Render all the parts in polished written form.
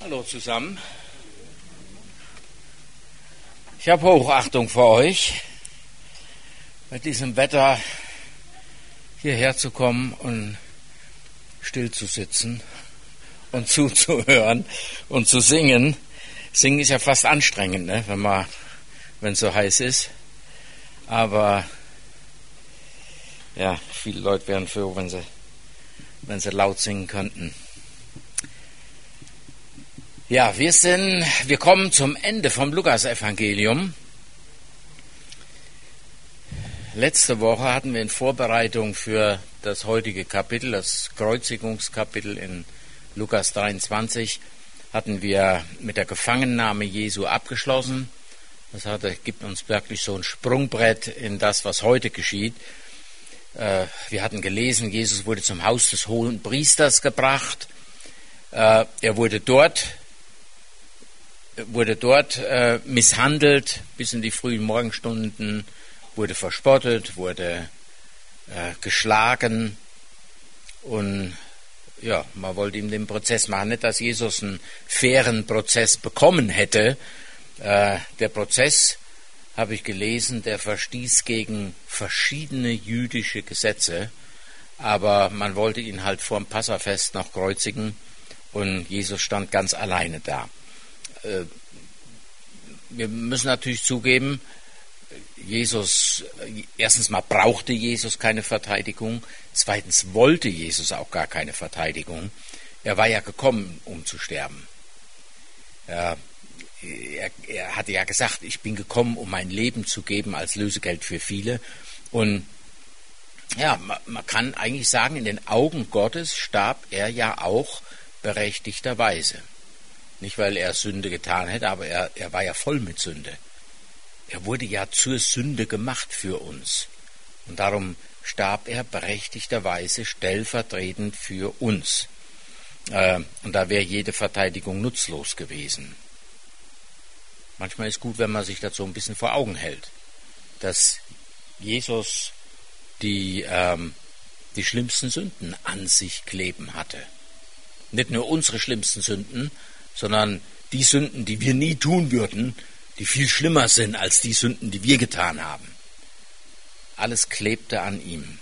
Hallo zusammen. Ich habe Hochachtung vor euch, bei diesem Wetter hierher zu kommen und still zu sitzen und zuzuhören und zu singen. Singen ist ja fast anstrengend, ne? Wenn es so heiß ist. Aber ja, viele Leute wären froh, wenn sie laut singen könnten. Ja, wir kommen zum Ende vom Lukas-Evangelium. Letzte Woche hatten wir in Vorbereitung für das heutige Kapitel, das Kreuzigungskapitel in Lukas 23, hatten wir mit der Gefangennahme Jesu abgeschlossen. Das gibt uns wirklich so ein Sprungbrett in das, was heute geschieht. Wir hatten gelesen, Jesus wurde zum Haus des Hohen Priesters gebracht. Er wurde dort misshandelt bis in die frühen Morgenstunden, wurde verspottet, wurde geschlagen und ja, man wollte ihm den Prozess machen. Nicht, dass Jesus einen fairen Prozess bekommen hätte. Der Prozess, habe ich gelesen, der verstieß gegen verschiedene jüdische Gesetze, aber man wollte ihn halt vor dem Passafest noch kreuzigen und Jesus stand ganz alleine da. Wir müssen natürlich zugeben, erstens mal brauchte Jesus keine Verteidigung, zweitens wollte Jesus auch gar keine Verteidigung. Er war ja gekommen, um zu sterben. Er hatte ja gesagt, ich bin gekommen, um mein Leben zu geben als Lösegeld für viele. Und ja, man kann eigentlich sagen, in den Augen Gottes starb er ja auch berechtigterweise. Nicht, weil er Sünde getan hätte, aber er war ja voll mit Sünde. Er wurde ja zur Sünde gemacht für uns. Und darum starb er berechtigterweise stellvertretend für uns. Und da wäre jede Verteidigung nutzlos gewesen. Manchmal ist gut, wenn man sich das so ein bisschen vor Augen hält, dass Jesus die schlimmsten Sünden an sich kleben hatte. Nicht nur unsere schlimmsten Sünden, sondern die Sünden, die wir nie tun würden, die viel schlimmer sind als die Sünden, die wir getan haben. Alles klebte an ihm.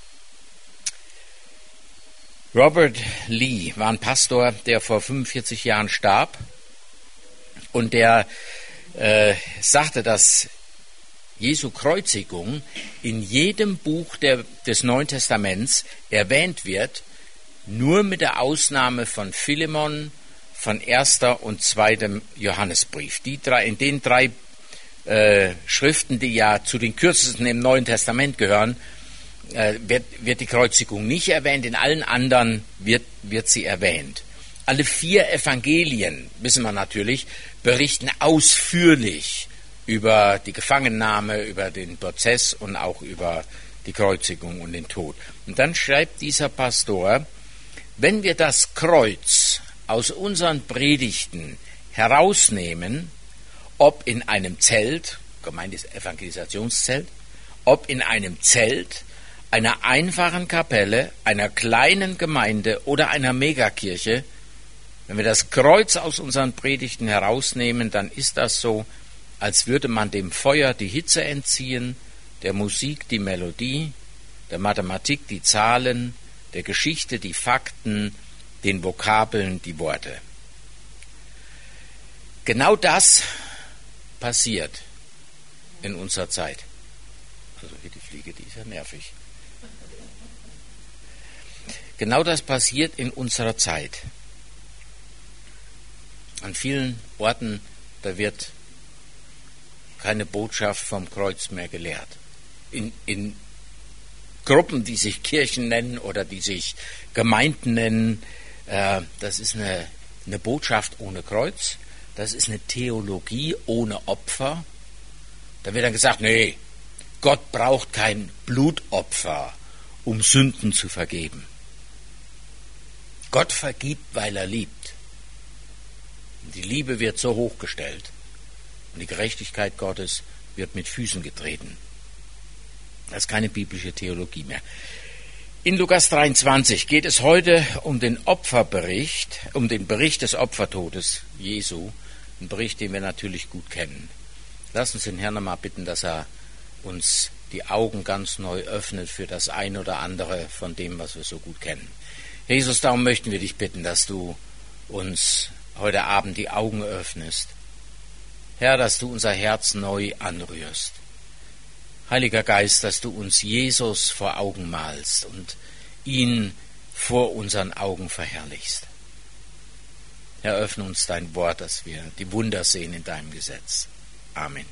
Robert Lee war ein Pastor, der vor 45 Jahren starb und der sagte, dass Jesu Kreuzigung in jedem Buch des Neuen Testaments erwähnt wird, nur mit der Ausnahme von Philemon, von 1. und 2. Johannesbrief. In den drei Schriften, die ja zu den kürzesten im Neuen Testament gehören, wird die Kreuzigung nicht erwähnt, in allen anderen wird sie erwähnt. Alle 4 Evangelien, wissen wir natürlich, berichten ausführlich über die Gefangennahme, über den Prozess und auch über die Kreuzigung und den Tod. Und dann schreibt dieser Pastor, wenn wir das Kreuz aus unseren Predigten herausnehmen, ob in einem Zelt, gemeint ist Evangelisationszelt, ob in einem Zelt, einer einfachen Kapelle, einer kleinen Gemeinde oder einer Megakirche, wenn wir das Kreuz aus unseren Predigten herausnehmen, dann ist das so, als würde man dem Feuer die Hitze entziehen, der Musik die Melodie, der Mathematik die Zahlen, der Geschichte die Fakten, den Vokabeln die Worte. Genau das passiert in unserer Zeit. Also hier die Fliege, die ist ja nervig. Genau das passiert in unserer Zeit. An vielen Orten, da wird keine Botschaft vom Kreuz mehr gelehrt. In Gruppen, die sich Kirchen nennen oder die sich Gemeinden nennen, das ist eine Botschaft ohne Kreuz, das ist eine Theologie ohne Opfer. Da wird dann gesagt, nee, Gott braucht kein Blutopfer, um Sünden zu vergeben. Gott vergibt, weil er liebt. Und die Liebe wird so hochgestellt und die Gerechtigkeit Gottes wird mit Füßen getreten. Das ist keine biblische Theologie mehr. In Lukas 23 geht es heute um den Opferbericht, um den Bericht des Opfertodes Jesu, ein Bericht, den wir natürlich gut kennen. Lass uns den Herrn einmal bitten, dass er uns die Augen ganz neu öffnet für das ein oder andere von dem, was wir so gut kennen. Jesus, darum möchten wir dich bitten, dass du uns heute Abend die Augen öffnest. Herr, dass du unser Herz neu anrührst. Heiliger Geist, dass du uns Jesus vor Augen malst und ihn vor unseren Augen verherrlichst. Herr, öffne uns dein Wort, dass wir die Wunder sehen in deinem Gesetz. Amen.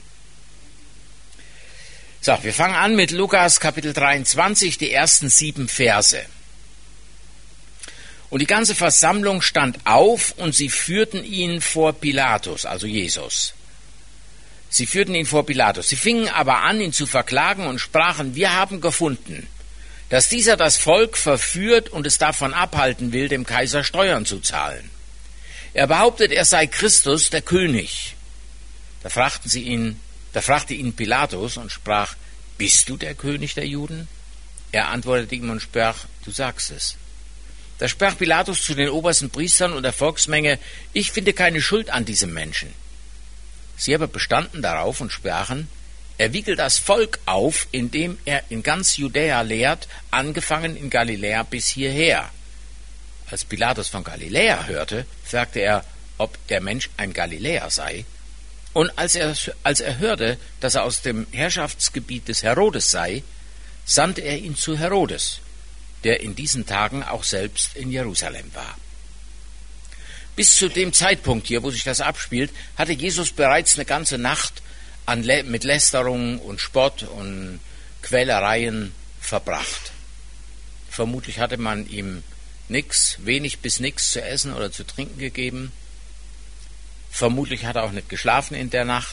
So, wir fangen an mit Lukas Kapitel 23, die ersten 7 Verse. Und die ganze Versammlung stand auf und sie führten ihn vor Pilatus, also Jesus. Sie führten ihn vor Pilatus. Sie fingen aber an, ihn zu verklagen und sprachen, wir haben gefunden, dass dieser das Volk verführt und es davon abhalten will, dem Kaiser Steuern zu zahlen. Er behauptet, er sei Christus, der König. Da fragte ihn Pilatus und sprach, bist du der König der Juden? Er antwortete ihm und sprach, du sagst es. Da sprach Pilatus zu den obersten Priestern und der Volksmenge, ich finde keine Schuld an diesem Menschen. Sie aber bestanden darauf und sprachen, er wiegelt das Volk auf, indem er in ganz Judäa lehrt, angefangen in Galiläa bis hierher. Als Pilatus von Galiläa hörte, fragte er, ob der Mensch ein Galiläer sei. Und als er hörte, dass er aus dem Herrschaftsgebiet des Herodes sei, sandte er ihn zu Herodes, der in diesen Tagen auch selbst in Jerusalem war. Bis zu dem Zeitpunkt hier, wo sich das abspielt, hatte Jesus bereits eine ganze Nacht mit Lästerung und Spott und Quälereien verbracht. Vermutlich hatte man ihm wenig bis nichts zu essen oder zu trinken gegeben. Vermutlich hat er auch nicht geschlafen in der Nacht.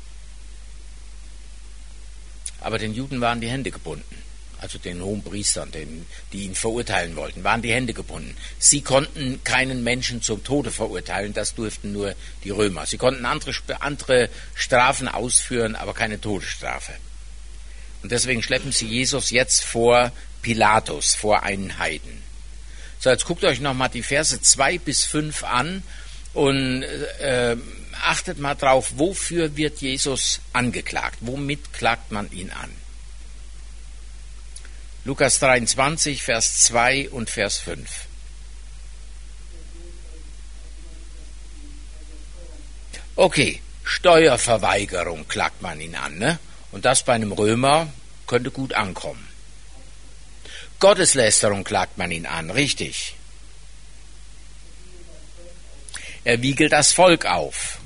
Aber den Juden waren die Hände gebunden. Also den Hohenpriestern, die ihn verurteilen wollten, waren die Hände gebunden. Sie konnten keinen Menschen zum Tode verurteilen, das durften nur die Römer. Sie konnten andere Strafen ausführen, aber keine Todesstrafe. Und deswegen schleppen sie Jesus jetzt vor Pilatus, vor einen Heiden. So, jetzt guckt euch nochmal die Verse 2 bis 5 an und achtet mal drauf, wofür wird Jesus angeklagt? Womit klagt man ihn an? Lukas 23, Vers 2 und Vers 5. Okay, Steuerverweigerung klagt man ihn an, ne? Und das bei einem Römer könnte gut ankommen. Gotteslästerung klagt man ihn an, richtig. Er wiegelt das Volk auf.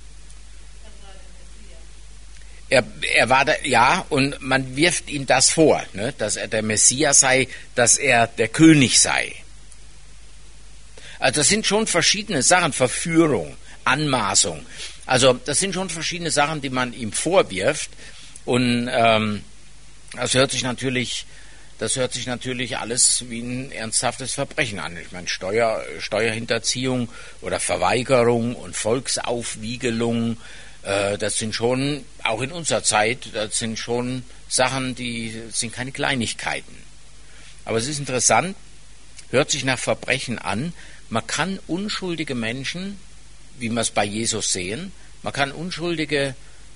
Er war da, ja, und man wirft ihm das vor, ne, dass er der Messias sei, dass er der König sei. Also das sind schon verschiedene Sachen, Verführung, Anmaßung. Also das sind schon verschiedene Sachen, die man ihm vorwirft. Und das hört sich natürlich alles wie ein ernsthaftes Verbrechen an. Ich meine, Steuerhinterziehung oder Verweigerung und Volksaufwiegelung, das sind schon, auch in unserer Zeit, das sind schon Sachen, die sind keine Kleinigkeiten. Aber es ist interessant, hört sich nach Verbrechen an. Man kann unschuldige Menschen, wie wir es bei Jesus sehen, man kann Unschuldige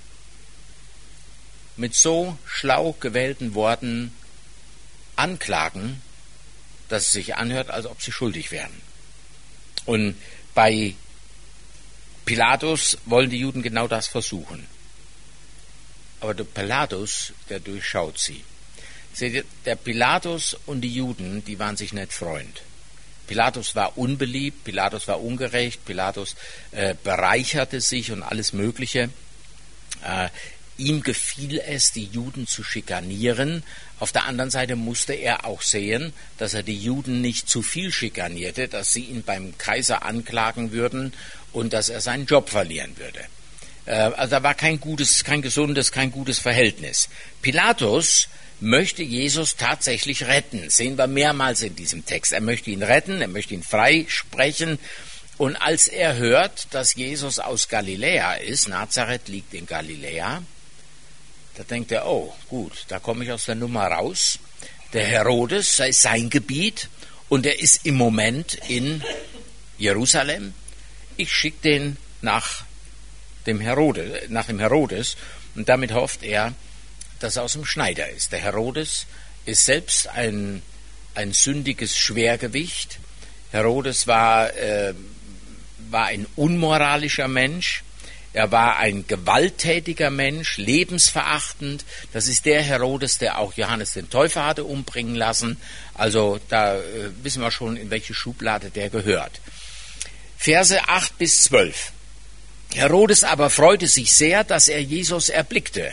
mit so schlau gewählten Worten anklagen, dass es sich anhört, als ob sie schuldig wären. Und bei Pilatus wollen die Juden genau das versuchen. Aber der Pilatus, der durchschaut sie. Seht ihr, der Pilatus und die Juden, die waren sich nicht Freund. Pilatus war unbeliebt, Pilatus war ungerecht, Pilatus bereicherte sich und alles Mögliche. Ihm gefiel es, die Juden zu schikanieren. Auf der anderen Seite musste er auch sehen, dass er die Juden nicht zu viel schikanierte, dass sie ihn beim Kaiser anklagen würden und dass er seinen Job verlieren würde. Also da war kein gesundes Verhältnis. Pilatus möchte Jesus tatsächlich retten. Sehen wir mehrmals in diesem Text. Er möchte ihn retten, er möchte ihn freisprechen. Und als er hört, dass Jesus aus Galiläa ist, Nazareth liegt in Galiläa, da denkt er, oh gut, da komme ich aus der Nummer raus, Der Herodes sei sein Gebiet und er ist im Moment in Jerusalem. Ich schicke den nach dem Herodes und damit hofft er, dass er aus dem Schneider ist. Der Herodes ist selbst ein sündiges Schwergewicht. Herodes war ein unmoralischer Mensch. Er war ein gewalttätiger Mensch, lebensverachtend. Das ist der Herodes, der auch Johannes den Täufer hatte umbringen lassen. Also da wissen wir schon, in welche Schublade der gehört. Verse 8-12. Herodes aber freute sich sehr, als er Jesus erblickte.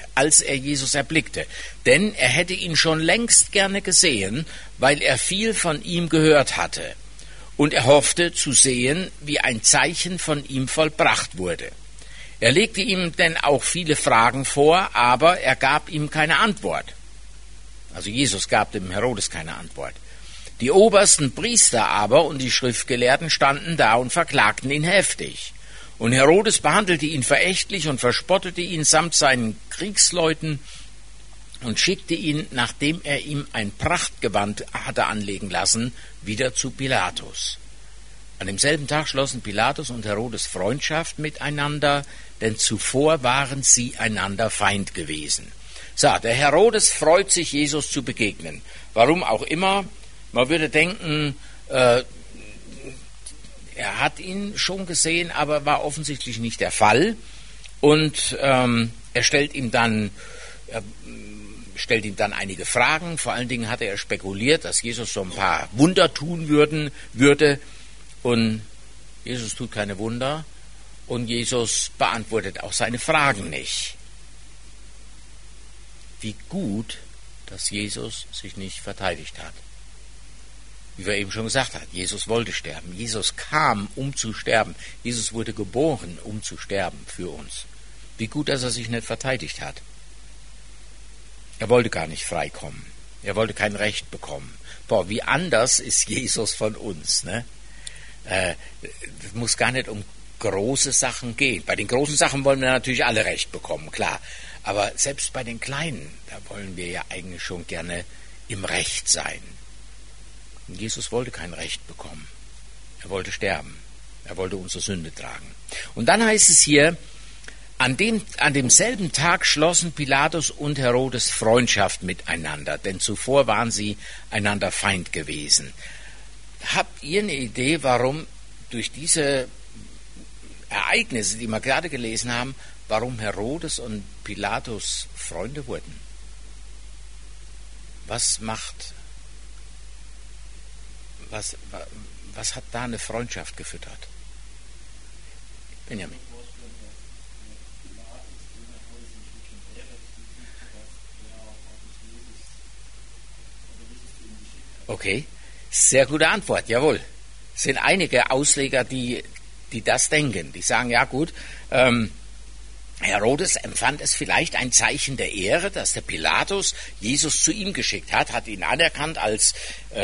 Denn er hätte ihn schon längst gerne gesehen, weil er viel von ihm gehört hatte. Und er hoffte zu sehen, wie ein Zeichen von ihm vollbracht wurde. Er legte ihm denn auch viele Fragen vor, aber er gab ihm keine Antwort. Also Jesus gab dem Herodes keine Antwort. Die obersten Priester aber und die Schriftgelehrten standen da und verklagten ihn heftig. Und Herodes behandelte ihn verächtlich und verspottete ihn samt seinen Kriegsleuten und schickte ihn, nachdem er ihm ein Prachtgewand hatte anlegen lassen, wieder zu Pilatus. An demselben Tag schlossen Pilatus und Herodes Freundschaft miteinander, denn zuvor waren sie einander Feind gewesen. So, der Herodes freut sich, Jesus zu begegnen. Warum auch immer. Man würde denken, er hat ihn schon gesehen, aber war offensichtlich nicht der Fall. Und er stellt ihm dann einige Fragen. Vor allen Dingen hatte er spekuliert, dass Jesus so ein paar Wunder tun würde. Und Jesus tut keine Wunder. Und Jesus beantwortet auch seine Fragen nicht. Wie gut, dass Jesus sich nicht verteidigt hat. Wie wir eben schon gesagt haben, Jesus wollte sterben. Jesus kam, um zu sterben. Jesus wurde geboren, um zu sterben für uns. Wie gut, dass er sich nicht verteidigt hat. Er wollte gar nicht freikommen. Er wollte kein Recht bekommen. Boah, wie anders ist Jesus von uns, ne? Es muss gar nicht um große Sachen gehen. Bei den großen Sachen wollen wir natürlich alle Recht bekommen, klar. Aber selbst bei den kleinen, da wollen wir ja eigentlich schon gerne im Recht sein. Und Jesus wollte kein Recht bekommen. Er wollte sterben. Er wollte unsere Sünde tragen. Und dann heißt es hier, an demselben Tag schlossen Pilatus und Herodes Freundschaft miteinander, denn zuvor waren sie einander Feind gewesen. Habt ihr eine Idee, warum durch diese Ereignisse, die wir gerade gelesen haben, warum Herodes und Pilatus Freunde wurden? Was hat da eine Freundschaft gefüttert? Benjamin. Okay, sehr gute Antwort, jawohl. Es sind einige Ausleger, die das denken. Die sagen, ja gut, Herodes empfand es vielleicht ein Zeichen der Ehre, dass der Pilatus Jesus zu ihm geschickt hat ihn anerkannt als,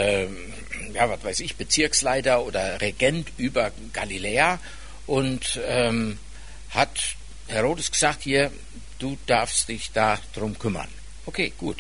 Bezirksleiter oder Regent über Galiläa und hat Herodes gesagt, hier, du darfst dich da drum kümmern. Okay, gut.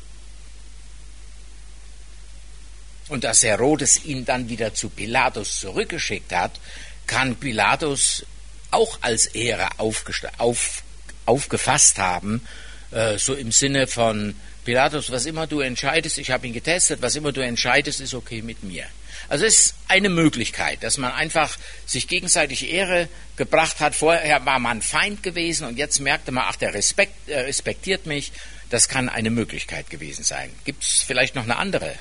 Und dass Herodes ihn dann wieder zu Pilatus zurückgeschickt hat, kann Pilatus auch als Ehre aufgefasst haben, so im Sinne von, Pilatus, was immer du entscheidest, ich habe ihn getestet, was immer du entscheidest, ist okay mit mir. Also es ist eine Möglichkeit, dass man einfach sich gegenseitig Ehre gebracht hat. Vorher war man Feind gewesen und jetzt merkte man, ach, der respektiert mich. Das kann eine Möglichkeit gewesen sein. Gibt es vielleicht noch eine andere?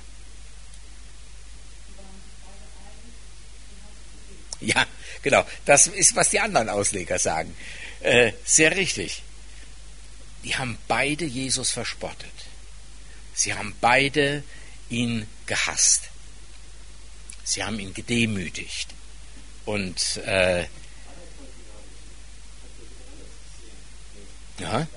Ja, genau. Das ist, was die anderen Ausleger sagen. Sehr richtig. Die haben beide Jesus verspottet. Sie haben beide ihn gehasst. Sie haben ihn gedemütigt. Und ja.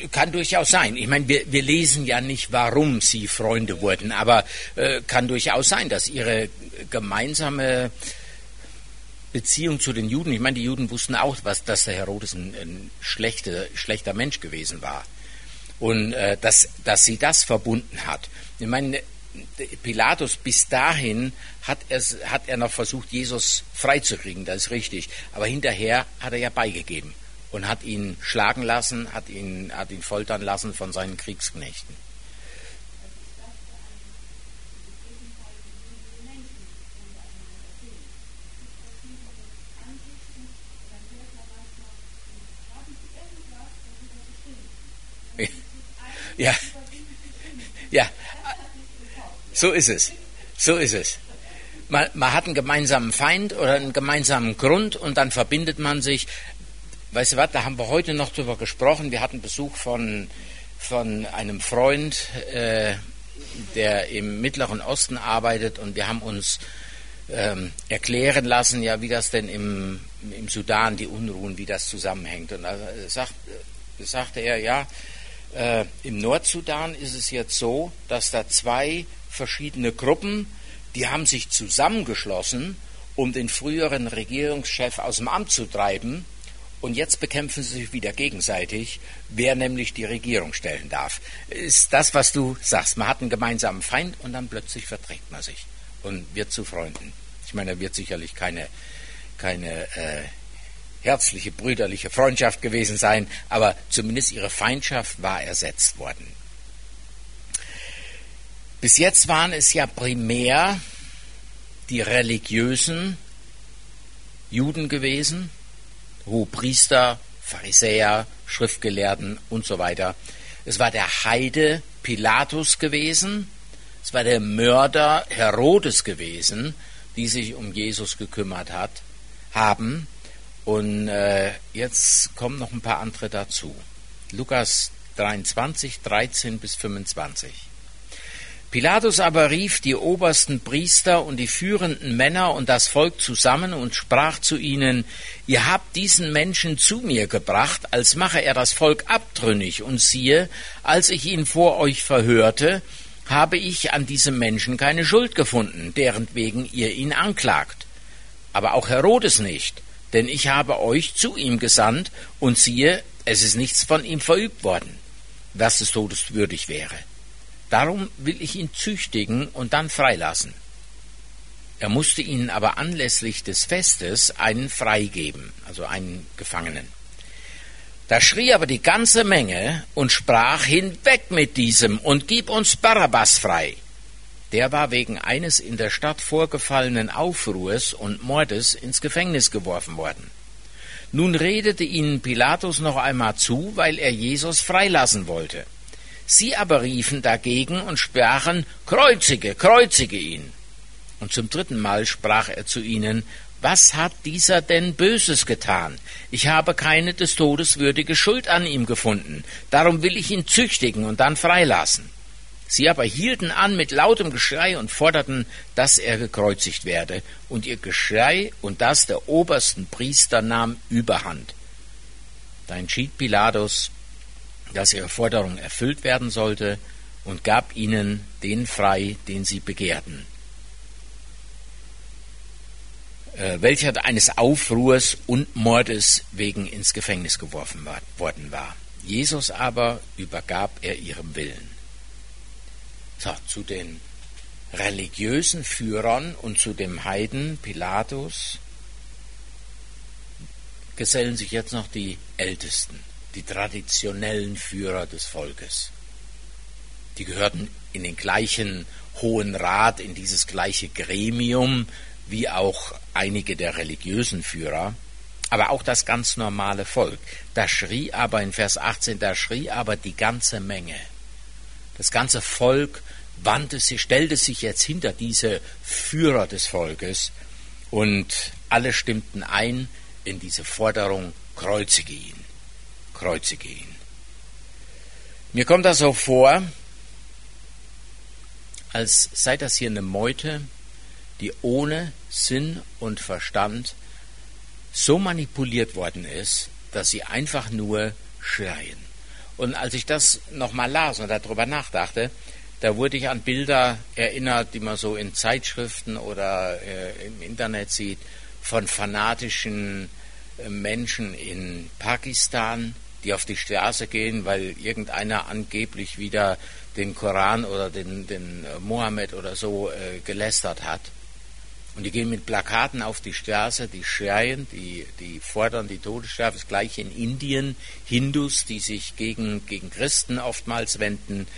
kann durchaus sein. Ich meine, wir lesen ja nicht, warum sie Freunde wurden, aber kann durchaus sein, dass ihre gemeinsame Beziehung zu den Juden, ich meine, die Juden wussten auch, dass der Herodes ein schlechter Mensch gewesen war. Und dass sie das verbunden hat. Ich meine, Pilatus bis dahin hat er noch versucht, Jesus freizukriegen, das ist richtig. Aber hinterher hat er ja beigegeben und hat ihn schlagen lassen, hat ihn foltern lassen von seinen Kriegsknechten. Ja, so ist es. Man hat einen gemeinsamen Feind oder einen gemeinsamen Grund und dann verbindet man sich. Weißt du was, da haben wir heute noch drüber gesprochen. Wir hatten Besuch von einem Freund, der im Mittleren Osten arbeitet, und wir haben uns erklären lassen, ja, wie das denn im Sudan, die Unruhen, wie das zusammenhängt. Und da sagte er, ja, im Nordsudan ist es jetzt so, dass da zwei verschiedene Gruppen, die haben sich zusammengeschlossen, um den früheren Regierungschef aus dem Amt zu treiben, und jetzt bekämpfen sie sich wieder gegenseitig, wer nämlich die Regierung stellen darf. Ist das, was du sagst. Man hat einen gemeinsamen Feind und dann plötzlich verträgt man sich und wird zu Freunden. Ich meine, da wird sicherlich keine herzliche, brüderliche Freundschaft gewesen sein, aber zumindest ihre Feindschaft war ersetzt worden. Bis jetzt waren es ja primär die religiösen Juden gewesen, Hohepriester, Pharisäer, Schriftgelehrten und so weiter. Es war der Heide Pilatus gewesen, es war der Mörder Herodes gewesen, die sich um Jesus gekümmert haben. Und jetzt kommen noch ein paar andere dazu. Lukas 23, 13 bis 25. Pilatus aber rief die obersten Priester und die führenden Männer und das Volk zusammen und sprach zu ihnen: Ihr habt diesen Menschen zu mir gebracht, als mache er das Volk abtrünnig. Und siehe, als ich ihn vor euch verhörte, habe ich an diesem Menschen keine Schuld gefunden, deretwegen ihr ihn anklagt. Aber auch Herodes nicht. Denn ich habe euch zu ihm gesandt, und siehe, es ist nichts von ihm verübt worden, was des Todes würdig wäre. Darum will ich ihn züchtigen und dann freilassen. Er musste ihnen aber anlässlich des Festes einen freigeben, also einen Gefangenen. Da schrie aber die ganze Menge und sprach: Hinweg mit diesem und gib uns Barabbas frei. Der war wegen eines in der Stadt vorgefallenen Aufruhrs und Mordes ins Gefängnis geworfen worden. Nun redete ihnen Pilatus noch einmal zu, weil er Jesus freilassen wollte. Sie aber riefen dagegen und sprachen: Kreuzige, kreuzige ihn. Und zum dritten Mal sprach er zu ihnen: Was hat dieser denn Böses getan? Ich habe keine des Todes würdige Schuld an ihm gefunden. Darum will ich ihn züchtigen und dann freilassen. Sie aber hielten an mit lautem Geschrei und forderten, dass er gekreuzigt werde. Und ihr Geschrei und das der obersten Priester nahm überhand. Da entschied Pilatus, dass ihre Forderung erfüllt werden sollte, und gab ihnen den frei, den sie begehrten, welcher eines Aufruhrs und Mordes wegen ins Gefängnis geworfen worden war. Jesus aber übergab er ihrem Willen. So, zu den religiösen Führern und zu dem Heiden Pilatus gesellen sich jetzt noch die Ältesten, die traditionellen Führer des Volkes. Die gehörten in den gleichen Hohen Rat, in dieses gleiche Gremium, wie auch einige der religiösen Führer, aber auch das ganz normale Volk. Da schrie aber, in Vers 18, da schrie aber die ganze Menge. Das ganze Volk stellte sich jetzt hinter diese Führer des Volkes, und alle stimmten ein in diese Forderung: Kreuzige ihn, kreuzige ihn. Mir kommt das so vor, als sei das hier eine Meute, die ohne Sinn und Verstand so manipuliert worden ist, dass sie einfach nur schreien. Und als ich das nochmal las und darüber nachdachte, da wurde ich an Bilder erinnert, die man so in Zeitschriften oder im Internet sieht, von fanatischen Menschen in Pakistan, die auf die Straße gehen, weil irgendeiner angeblich wieder den Koran oder den Mohammed oder so gelästert hat. Und die gehen mit Plakaten auf die Straße, die schreien, die fordern die Todesstrafe. Das gleiche in Indien, Hindus, die sich gegen Christen oftmals wenden.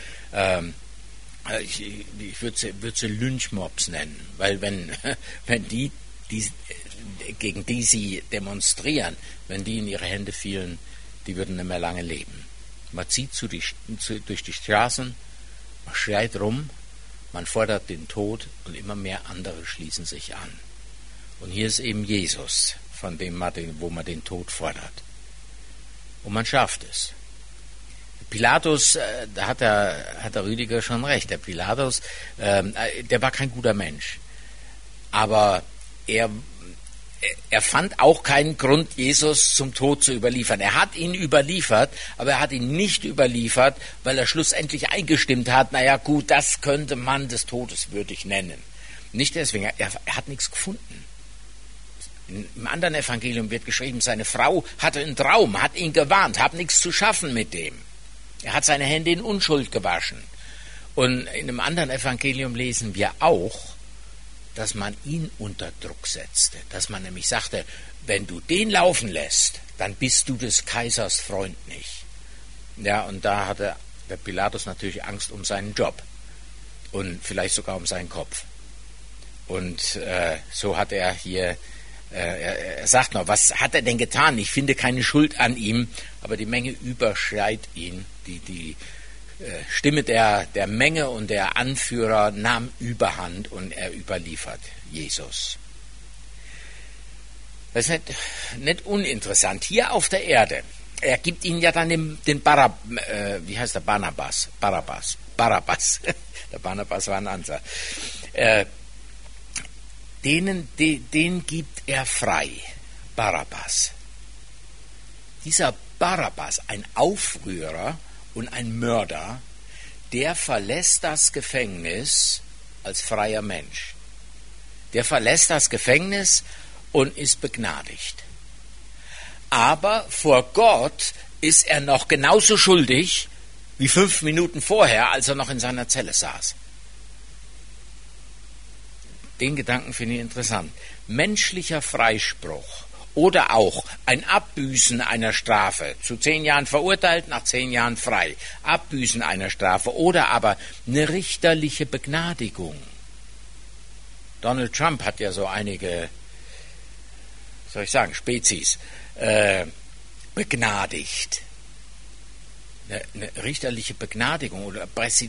Ich würde sie Lynchmobs nennen, weil wenn die gegen die sie demonstrieren, wenn die in ihre Hände fielen, die würden nicht mehr lange leben. Man zieht durch die Straßen, man schreit rum, man fordert den Tod und immer mehr andere schließen sich an. Und hier ist eben Jesus, wo man den Tod fordert. Und man schafft es. Pilatus, da hat der Rüdiger schon recht, der Pilatus, der war kein guter Mensch. Aber er fand auch keinen Grund, Jesus zum Tod zu überliefern. Er hat ihn überliefert, aber er hat ihn nicht überliefert, weil er schlussendlich eingestimmt hat, naja gut, das könnte man des Todes würdig nennen. Nicht deswegen, er hat nichts gefunden. Im anderen Evangelium wird geschrieben, seine Frau hatte einen Traum, hat ihn gewarnt, hat nichts zu schaffen mit dem. Er hat seine Hände in Unschuld gewaschen. Und in einem anderen Evangelium lesen wir auch, dass man ihn unter Druck setzte, dass man nämlich sagte, wenn du den laufen lässt, dann bist du des Kaisers Freund nicht. Ja, und da hatte der Pilatus natürlich Angst um seinen Job und vielleicht sogar um seinen Kopf. Und so hat er hier, er sagt noch, was hat er denn getan? Ich finde keine Schuld an ihm, aber die Menge überschreit ihn, die Stimme der Menge und der Anführer nahm Überhand und er überliefert Jesus. Das ist nicht uninteressant. Hier auf der Erde, er gibt ihnen ja dann den Barabbas. Der Barnabas war ein anderer. Den gibt er frei. Barabbas. Dieser Barabbas, ein Aufrührer und ein Mörder, der verlässt das Gefängnis als freier Mensch. Der verlässt das Gefängnis und ist begnadigt. Aber vor Gott ist er noch genauso schuldig wie 5 Minuten vorher, als er noch in seiner Zelle saß. Den Gedanken finde ich interessant. Menschlicher Freispruch oder auch ein Abbüßen einer Strafe, zu 10 Jahren verurteilt, nach 10 Jahren frei. Abbüßen einer Strafe oder aber eine richterliche Begnadigung. Donald Trump hat ja so einige, soll ich sagen, Spezies begnadigt. Eine richterliche Begnadigung oder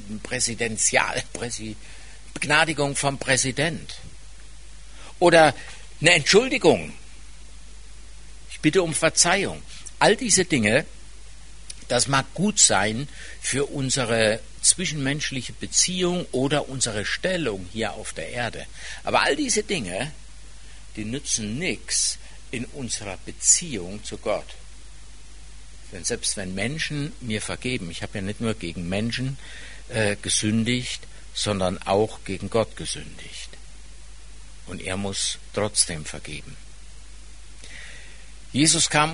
Begnadigung vom Präsident. Oder eine Entschuldigung. Ich bitte um Verzeihung. All diese Dinge, das mag gut sein für unsere zwischenmenschliche Beziehung oder unsere Stellung hier auf der Erde. Aber all diese Dinge, die nützen nichts in unserer Beziehung zu Gott. Denn selbst wenn Menschen mir vergeben, ich habe ja nicht nur gegen Menschen gesündigt, sondern auch gegen Gott gesündigt. Und er muss trotzdem vergeben. Jesus kam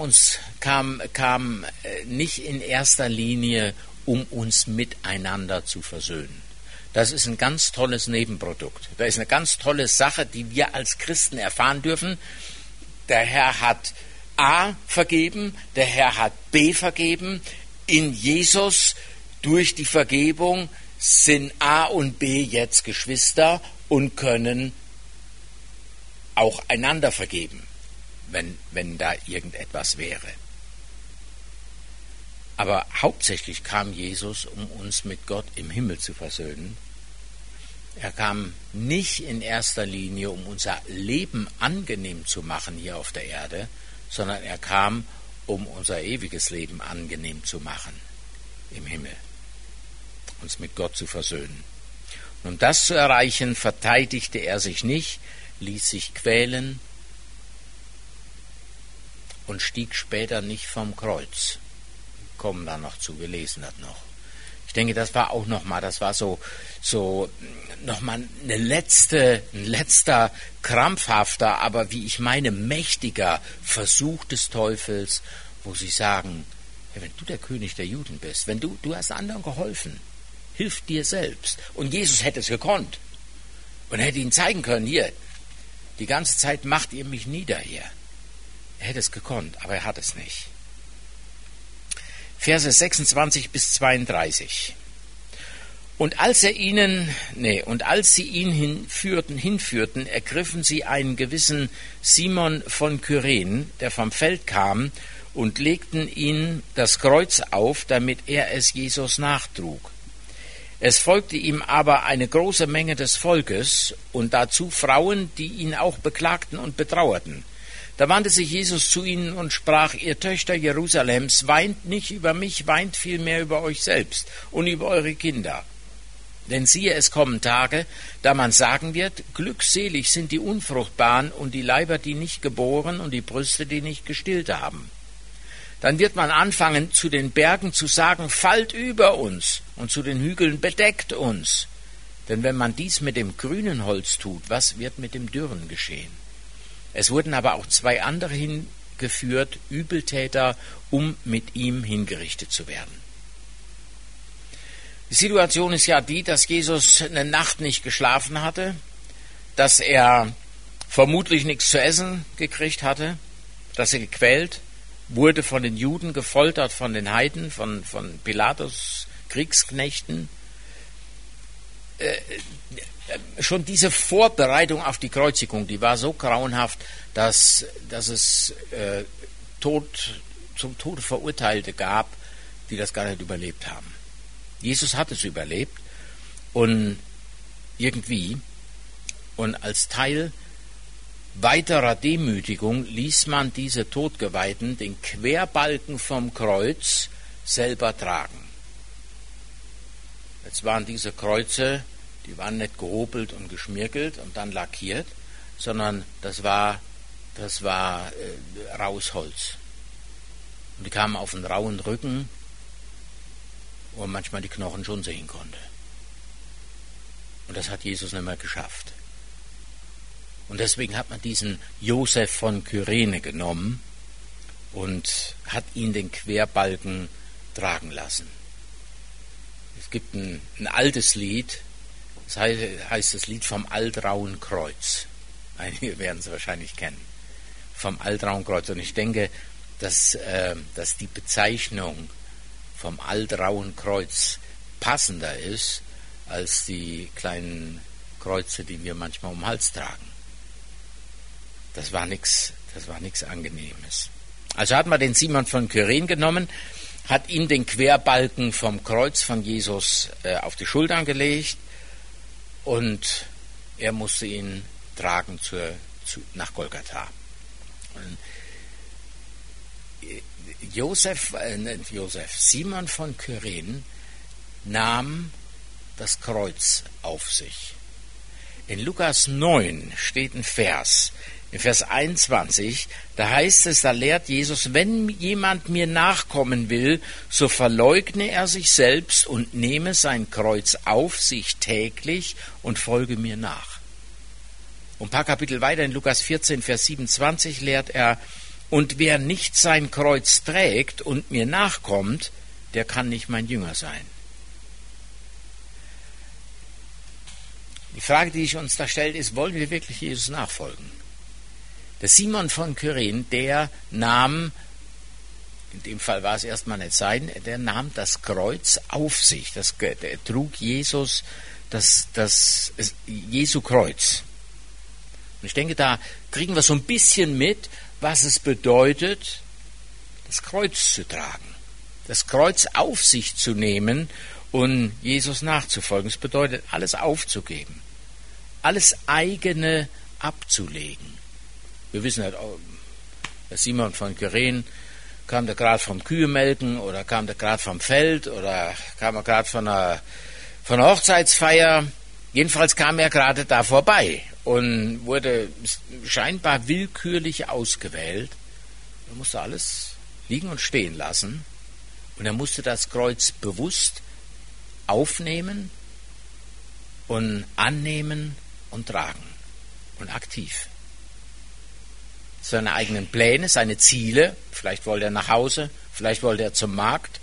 nicht in erster Linie, um uns miteinander zu versöhnen. Das ist ein ganz tolles Nebenprodukt. Das ist eine ganz tolle Sache, die wir als Christen erfahren dürfen. Der Herr hat A vergeben, der Herr hat B vergeben. In Jesus durch die Vergebung sind A und B jetzt Geschwister und können auch einander vergeben, wenn da irgendetwas wäre. Aber hauptsächlich kam Jesus, um uns mit Gott im Himmel zu versöhnen. Er kam nicht in erster Linie, um unser Leben angenehm zu machen hier auf der Erde, sondern er kam, um unser ewiges Leben angenehm zu machen im Himmel, uns mit Gott zu versöhnen. Und um das zu erreichen, verteidigte er sich nicht, ließ sich quälen und stieg später nicht vom Kreuz. kommen da noch zu, wir lesen das noch. Ich denke, das war auch nochmal, das war so nochmal ein letzter krampfhafter, aber wie ich meine, mächtiger Versuch des Teufels, wo sie sagen, ja, wenn du der König der Juden bist, wenn du hast anderen geholfen, hilf dir selbst. Und Jesus hätte es gekonnt und hätte ihnen zeigen können, hier, die ganze Zeit macht ihr mich nieder hier. Er hätte es gekonnt, aber er hat es nicht. Verse 26 bis 32. Und als sie ihn hinführten, ergriffen sie einen gewissen Simon von Kyren, der vom Feld kam, und legten ihm das Kreuz auf, damit er es Jesus nachtrug. Es folgte ihm aber eine große Menge des Volkes und dazu Frauen, die ihn auch beklagten und betrauerten. Da wandte sich Jesus zu ihnen und sprach, ihr Töchter Jerusalems, weint nicht über mich, weint vielmehr über euch selbst und über eure Kinder. Denn siehe, es kommen Tage, da man sagen wird, glückselig sind die Unfruchtbaren und die Leiber, die nicht geboren und die Brüste, die nicht gestillt haben. Dann wird man anfangen, zu den Bergen zu sagen, fallt über uns, und zu den Hügeln bedeckt uns. Denn wenn man dies mit dem grünen Holz tut, was wird mit dem dürren geschehen? Es wurden aber auch 2 andere hingeführt, Übeltäter, um mit ihm hingerichtet zu werden. Die Situation ist ja die, dass Jesus eine Nacht nicht geschlafen hatte, dass er vermutlich nichts zu essen gekriegt hatte, dass er gequält wurde, von den Juden gefoltert, von den Heiden, von Pilatus Kriegsknechten. Schon diese Vorbereitung auf die Kreuzigung, die war so grauenhaft, dass es zum Tode Verurteilte gab, die das gar nicht überlebt haben. Jesus hat es überlebt und irgendwie und als Teil weiterer Demütigung ließ man diese Todgeweihten den Querbalken vom Kreuz selber tragen. Jetzt waren diese Kreuze, die waren nicht gehobelt und geschmirgelt und dann lackiert, sondern das war raues Holz. Und die kamen auf einen rauen Rücken, wo man manchmal die Knochen schon sehen konnte. Und das hat Jesus nicht mehr geschafft. Und deswegen hat man diesen Josef von Kyrene genommen und hat ihn den Querbalken tragen lassen. Es gibt ein altes Lied, das heißt das Lied vom altrauen Kreuz. Einige werden es wahrscheinlich kennen. Vom altrauen Kreuz. Und ich denke, dass die Bezeichnung vom altrauen Kreuz passender ist als die kleinen Kreuze, die wir manchmal um den Hals tragen. Das war nichts Angenehmes. Also hat man den Simon von Kyren genommen, hat ihm den Querbalken vom Kreuz von Jesus auf die Schultern gelegt und er musste ihn tragen nach Golgatha. Und Simon von Kyren nahm das Kreuz auf sich. In Lukas 9 steht ein Vers, in Vers 21, da heißt es, da lehrt Jesus, wenn jemand mir nachkommen will, so verleugne er sich selbst und nehme sein Kreuz auf sich täglich und folge mir nach. Und ein paar Kapitel weiter in Lukas 14, Vers 27 lehrt er, und wer nicht sein Kreuz trägt und mir nachkommt, der kann nicht mein Jünger sein. Die Frage, die sich uns da stellt, ist, wollen wir wirklich Jesus nachfolgen? Der Simon von Kyren, der nahm, in dem Fall war es erstmal nicht sein, der nahm das Kreuz auf sich. Der trug Jesus, Jesu Kreuz. Und ich denke, da kriegen wir so ein bisschen mit, was es bedeutet, das Kreuz zu tragen. Das Kreuz auf sich zu nehmen und Jesus nachzufolgen. Es bedeutet, alles aufzugeben. Alles eigene abzulegen. Wir wissen halt, der Simon von Kyren, kam der gerade vom Kühemelken oder kam der gerade vom Feld oder kam er gerade von einer Hochzeitsfeier. Jedenfalls kam er gerade da vorbei und wurde scheinbar willkürlich ausgewählt. Er musste alles liegen und stehen lassen Und er musste das Kreuz bewusst aufnehmen und annehmen und tragen und aktiv. Seine eigenen Pläne, seine Ziele, vielleicht wollte er nach Hause, vielleicht wollte er zum Markt,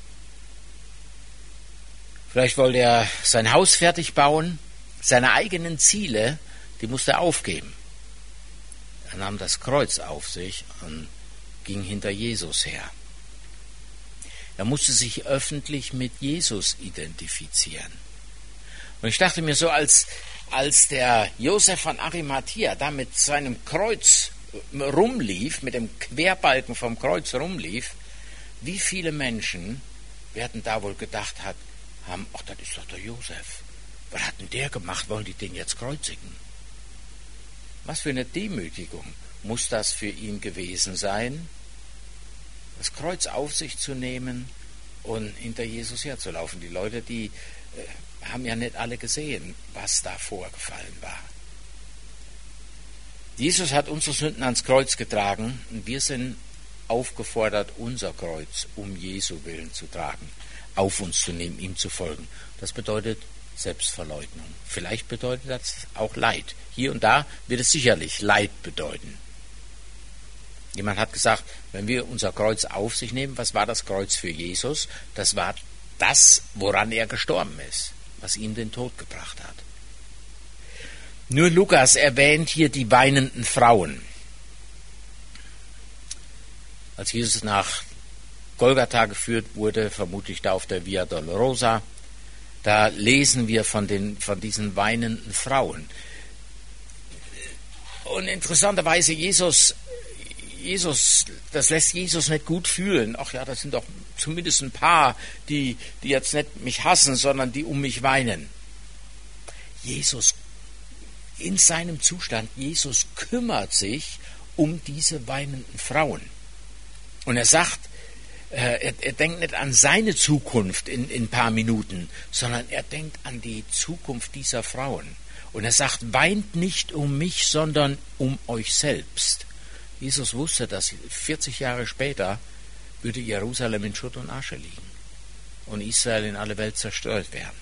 vielleicht wollte er sein Haus fertig bauen, seine eigenen Ziele, die musste er aufgeben. Er nahm das Kreuz auf sich und ging hinter Jesus her. Er musste sich öffentlich mit Jesus identifizieren. Und ich dachte mir so, als der Josef von Arimathea da mit seinem Kreuz rumlief, mit dem Querbalken vom Kreuz rumlief, wie viele Menschen werden da wohl gedacht haben, ach, das ist doch der Josef. Was hat denn der gemacht? Wollen die den jetzt kreuzigen? Was für eine Demütigung muss das für ihn gewesen sein, das Kreuz auf sich zu nehmen und hinter Jesus herzulaufen. Die Leute, die haben ja nicht alle gesehen, was da vorgefallen war. Jesus hat unsere Sünden ans Kreuz getragen und wir sind aufgefordert, unser Kreuz um Jesu willen zu tragen, auf uns zu nehmen, ihm zu folgen. Das bedeutet Selbstverleugnung. Vielleicht bedeutet das auch Leid. Hier und da wird es sicherlich Leid bedeuten. Jemand hat gesagt, wenn wir unser Kreuz auf sich nehmen, was war das Kreuz für Jesus? Das war das, woran er gestorben ist, was ihm den Tod gebracht hat. Nur Lukas erwähnt hier die weinenden Frauen. Als Jesus nach Golgatha geführt wurde, vermutlich da auf der Via Dolorosa, da lesen wir von diesen weinenden Frauen. Und interessanterweise das lässt Jesus nicht gut fühlen. Ach ja, das sind doch zumindest ein paar, die jetzt nicht mich hassen, sondern die um mich weinen. Jesus, in seinem Zustand, Jesus kümmert sich um diese weinenden Frauen. Und er sagt, er denkt nicht an seine Zukunft in ein paar Minuten, sondern er denkt an die Zukunft dieser Frauen. Und er sagt, weint nicht um mich, sondern um euch selbst. Jesus wusste, dass 40 Jahre später würde Jerusalem in Schutt und Asche liegen und Israel in alle Welt zerstört werden.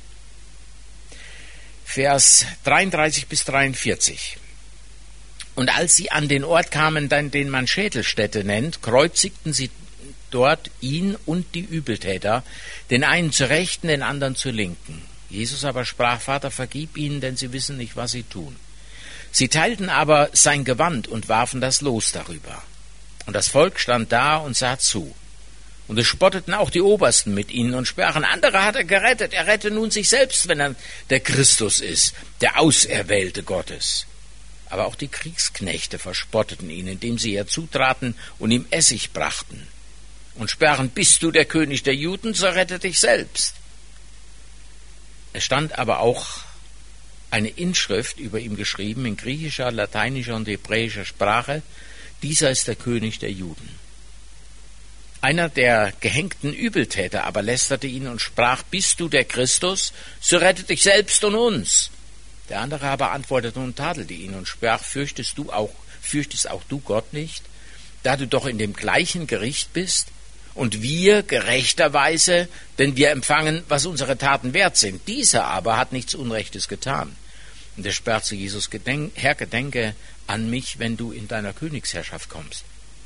Vers 33 bis 43. Und als sie an den Ort kamen, den man Schädelstätte nennt, kreuzigten sie dort ihn und die Übeltäter, den einen zur Rechten, den anderen zur Linken. Jesus aber sprach, Vater, vergib ihnen, denn sie wissen nicht, was sie tun. Sie teilten aber sein Gewand und warfen das Los darüber. Und das Volk stand da und sah zu. Und es spotteten auch die Obersten mit ihnen und sprachen, andere hat er gerettet, er rette nun sich selbst, wenn er der Christus ist, der Auserwählte Gottes. Aber auch die Kriegsknechte verspotteten ihn, indem sie herzutraten und ihm Essig brachten und sprachen, bist du der König der Juden, so rette dich selbst. Es stand aber auch eine Inschrift über ihm geschrieben in griechischer, lateinischer und hebräischer Sprache, dieser ist der König der Juden. Einer der gehängten Übeltäter aber lästerte ihn und sprach, bist du der Christus, so rette dich selbst und uns. Der andere aber antwortete und tadelte ihn und sprach, fürchtest auch du Gott nicht, da du doch in dem gleichen Gericht bist? Und wir gerechterweise, denn wir empfangen, was unsere Taten wert sind. Dieser aber hat nichts Unrechtes getan. Und er sprach zu Jesus, Herr, gedenke an mich, wenn du in deiner Königsherrschaft kommst.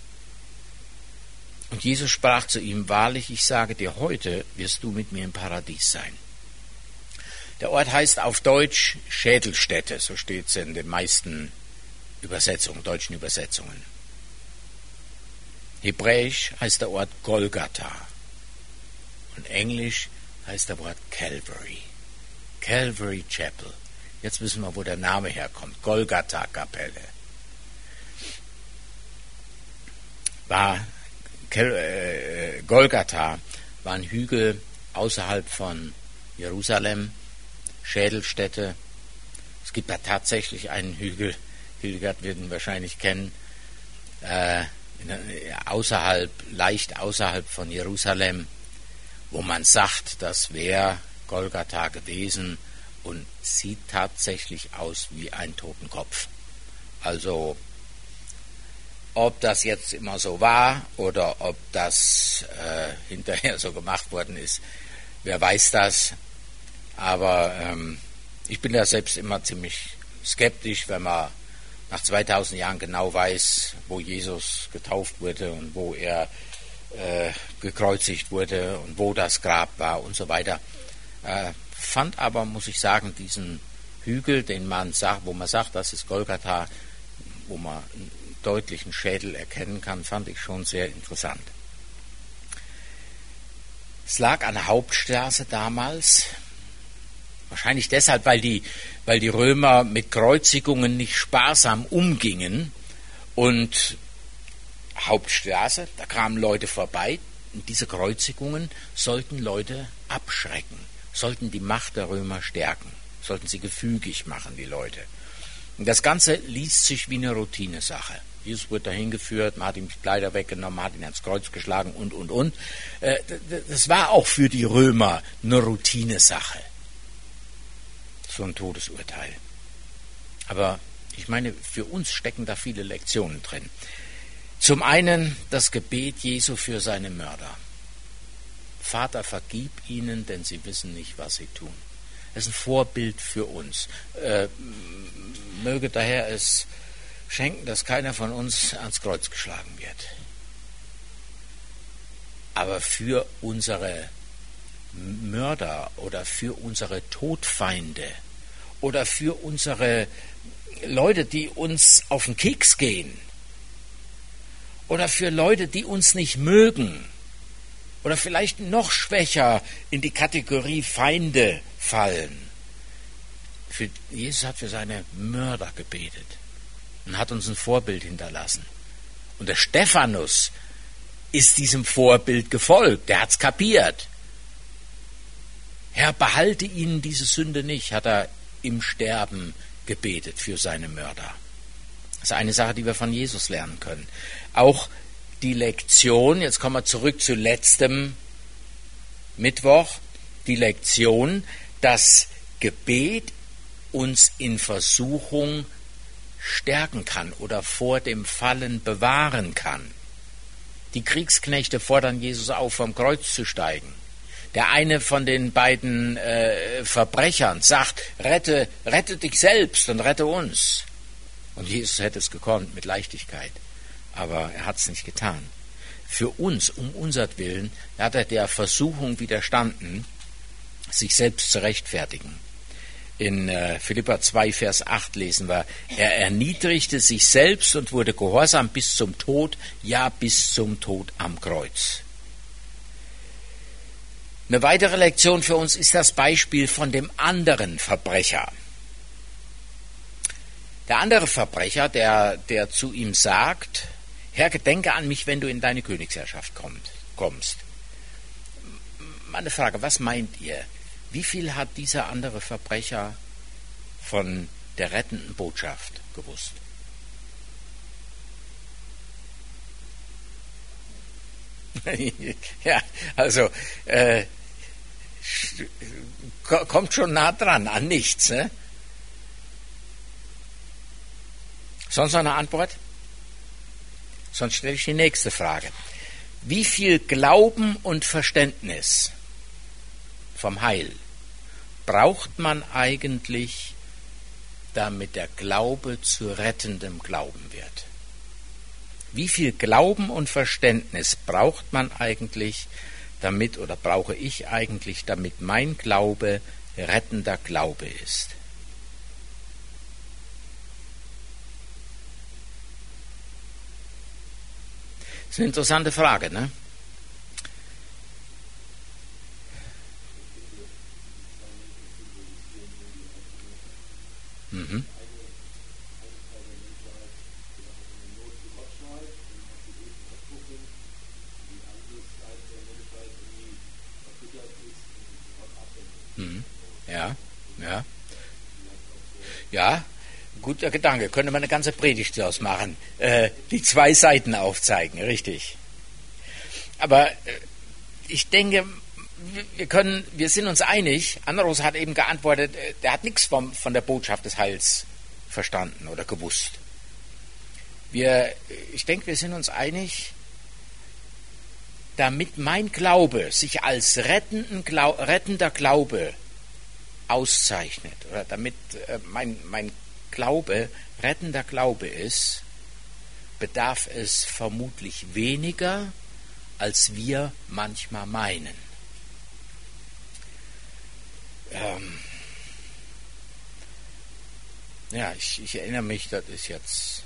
Und Jesus sprach zu ihm, wahrlich, ich sage dir, heute wirst du mit mir im Paradies sein. Der Ort heißt auf Deutsch Schädelstätte, so steht es in den meisten deutschen Übersetzungen. Hebräisch heißt der Ort Golgatha und Englisch heißt der Ort Calvary. Calvary Chapel. Jetzt wissen wir, wo der Name herkommt. Golgatha-Kapelle. Golgatha war ein Hügel außerhalb von Jerusalem, Schädelstätte. Es gibt da tatsächlich einen Hügel, Hildegard wird ihn wahrscheinlich kennen, leicht außerhalb von Jerusalem, wo man sagt, das wäre Golgatha gewesen und sieht tatsächlich aus wie ein Totenkopf. Also Ob das jetzt immer so war oder ob das hinterher so gemacht worden ist, wer weiß das. Aber ich bin da selbst immer ziemlich skeptisch, wenn man nach 2000 Jahren genau weiß, wo Jesus getauft wurde und wo er gekreuzigt wurde und wo das Grab war und so weiter. Fand aber, muss ich sagen, diesen Hügel, den man sagt, wo man sagt, das ist Golgatha, wo man einen deutlichen Schädel erkennen kann, fand ich schon sehr interessant. Es lag an der Hauptstraße damals, wahrscheinlich deshalb, weil die Römer mit Kreuzigungen nicht sparsam umgingen, und Hauptstraße, da kamen Leute vorbei, und diese Kreuzigungen sollten Leute abschrecken, sollten die Macht der Römer stärken, sollten sie gefügig machen, die Leute. Und das Ganze liest sich wie eine Routinesache. Jesus wird dahin geführt, man hat ihm die Kleider weggenommen, man hat ihn ans Kreuz geschlagen und. Das war auch für die Römer eine Routinesache, so ein Todesurteil. Aber ich meine, für uns stecken da viele Lektionen drin. Zum einen das Gebet Jesu für seine Mörder. Vater, vergib ihnen, denn sie wissen nicht, was sie tun. Das ist ein Vorbild für uns. Möge daher es schenken, dass keiner von uns ans Kreuz geschlagen wird. Aber für unsere Mörder oder für unsere Todfeinde oder für unsere Leute, die uns auf den Keks gehen oder für Leute, die uns nicht mögen oder vielleicht noch schwächer in die Kategorie Feinde fallen. Jesus hat für seine Mörder gebetet und hat uns ein Vorbild hinterlassen. Und der Stephanus ist diesem Vorbild gefolgt, der hat es kapiert. Herr, behalte ihnen diese Sünde nicht, hat er im Sterben gebetet für seine Mörder. Das ist eine Sache, die wir von Jesus lernen können. Auch die Lektion, jetzt kommen wir zurück zu letztem Mittwoch, die Lektion, dass Gebet uns in Versuchung stärken kann oder vor dem Fallen bewahren kann. Die Kriegsknechte fordern Jesus auf, vom Kreuz zu steigen. Der eine von den beiden Verbrechern sagt, rette dich selbst und rette uns. Und Jesus hätte es gekonnt mit Leichtigkeit, aber er hat es nicht getan. Für uns, um unsertwillen, hat er der Versuchung widerstanden, sich selbst zu rechtfertigen. In Philipper 2, Vers 8 lesen wir, er erniedrigte sich selbst und wurde gehorsam bis zum Tod, ja bis zum Tod am Kreuz. Eine weitere Lektion für uns ist das Beispiel von dem anderen Verbrecher. Der andere Verbrecher, der zu ihm sagt, Herr, gedenke an mich, wenn du in deine Königsherrschaft kommst. Meine Frage, was meint ihr? Wie viel hat dieser andere Verbrecher von der rettenden Botschaft gewusst? Ja, also kommt schon nah dran an nichts. Ne? Sonst noch eine Antwort? Sonst stelle ich die nächste Frage. Wie viel Glauben und Verständnis vom Heil braucht man eigentlich, damit der Glaube zu rettendem Glauben wird? Wie viel Glauben und Verständnis braucht man eigentlich, damit, oder brauche ich eigentlich, damit mein Glaube rettender Glaube ist? Das ist eine interessante Frage, ne? Mhm. Ja, guter Gedanke. Könnte man eine ganze Predigt daraus machen. Die zwei Seiten aufzeigen, richtig. Aber ich denke, wir sind uns einig. Andros hat eben geantwortet, der hat nichts von der Botschaft des Heils verstanden oder gewusst. Ich denke, wir sind uns einig, damit mein Glaube sich als rettender Glaube auszeichnet, oder damit mein Glaube rettender Glaube ist, bedarf es vermutlich weniger, als wir manchmal meinen. Ich erinnere mich, das ist jetzt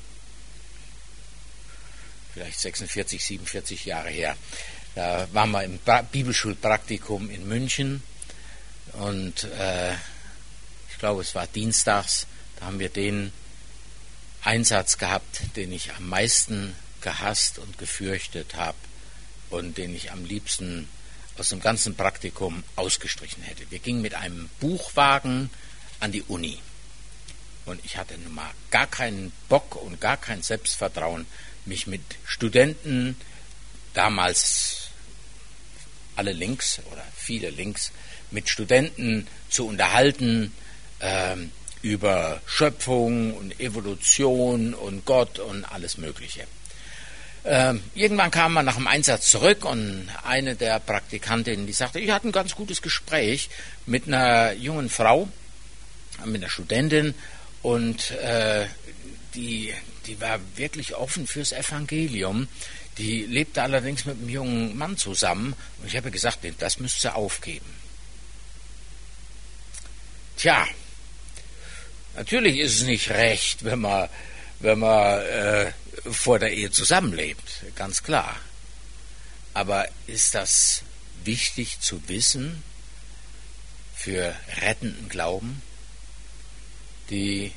vielleicht 46, 47 Jahre her. Da waren wir im Bibelschulpraktikum in München und ich glaube, es war dienstags, da haben wir den Einsatz gehabt, den ich am meisten gehasst und gefürchtet habe und den ich am liebsten aus dem ganzen Praktikum ausgestrichen hätte. Wir gingen mit einem Buchwagen an die Uni und ich hatte nun mal gar keinen Bock und gar kein Selbstvertrauen, mich mit Studenten, damals alle links oder viele links, mit Studenten zu unterhalten, über Schöpfung und Evolution und Gott und alles Mögliche. Irgendwann kam man nach dem Einsatz zurück und eine der Praktikantinnen, die sagte, ich hatte ein ganz gutes Gespräch mit einer jungen Frau, mit einer Studentin und die war wirklich offen fürs Evangelium. Die lebte allerdings mit einem jungen Mann zusammen und ich habe gesagt, das müsst ihr aufgeben. Tja, natürlich ist es nicht recht, wenn man vor der Ehe zusammenlebt, ganz klar. Aber ist das wichtig zu wissen für rettenden Glauben? Die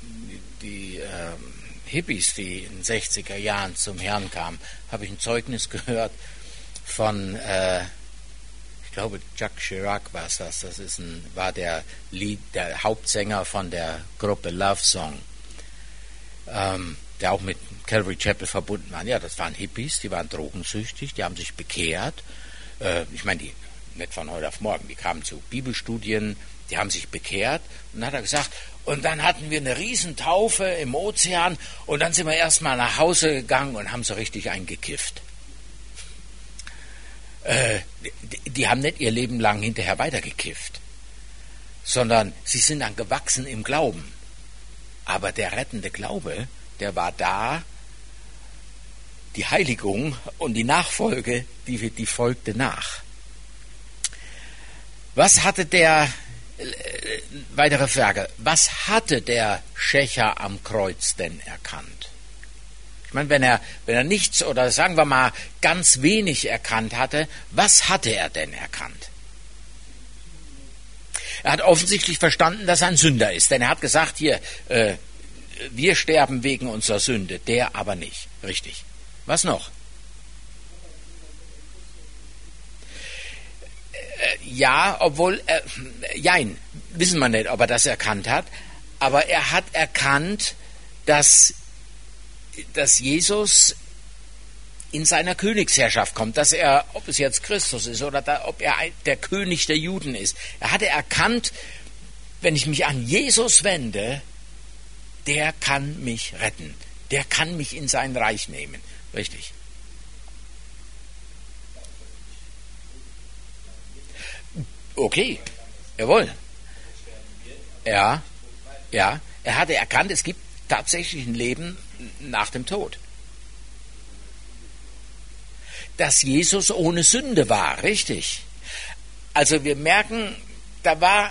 Hippies, die in den 60er Jahren zum Herrn kamen, habe ich ein Zeugnis gehört von ich glaube, Jacques Chirac war es das. War der Hauptsänger von der Gruppe Love Song, der auch mit Calvary Chapel verbunden war. Ja, das waren Hippies, die waren drogensüchtig, die haben sich bekehrt. Ich meine, die nicht von heute auf morgen, die kamen zu Bibelstudien, die haben sich bekehrt. Und dann hat er gesagt, und dann hatten wir eine Riesentaufe im Ozean und dann sind wir erstmal nach Hause gegangen und haben so richtig eingekifft. Die haben nicht ihr Leben lang hinterher weitergekifft, sondern sie sind dann gewachsen im Glauben. Aber der rettende Glaube, der war da, die Heiligung und die Nachfolge, die folgte nach. Was hatte weitere Frage, was hatte der Schächer am Kreuz denn erkannt? Ich meine, wenn er nichts oder sagen wir mal ganz wenig erkannt hatte, was hatte er denn erkannt? Er hat offensichtlich verstanden, dass er ein Sünder ist, denn er hat gesagt, hier, wir sterben wegen unserer Sünde, der aber nicht. Richtig. Was noch? Ja, obwohl, jein, wissen wir nicht, ob er das erkannt hat, aber er hat erkannt, dass Jesus in seiner Königsherrschaft kommt, dass er, ob es jetzt Christus ist oder ob er der König der Juden ist. Er hatte erkannt, wenn ich mich an Jesus wende, der kann mich retten, der kann mich in sein Reich nehmen. Richtig. Okay, jawohl. Ja, er hatte erkannt, es gibt tatsächlich ein Leben nach dem Tod. Dass Jesus ohne Sünde war, richtig. Also wir merken, da war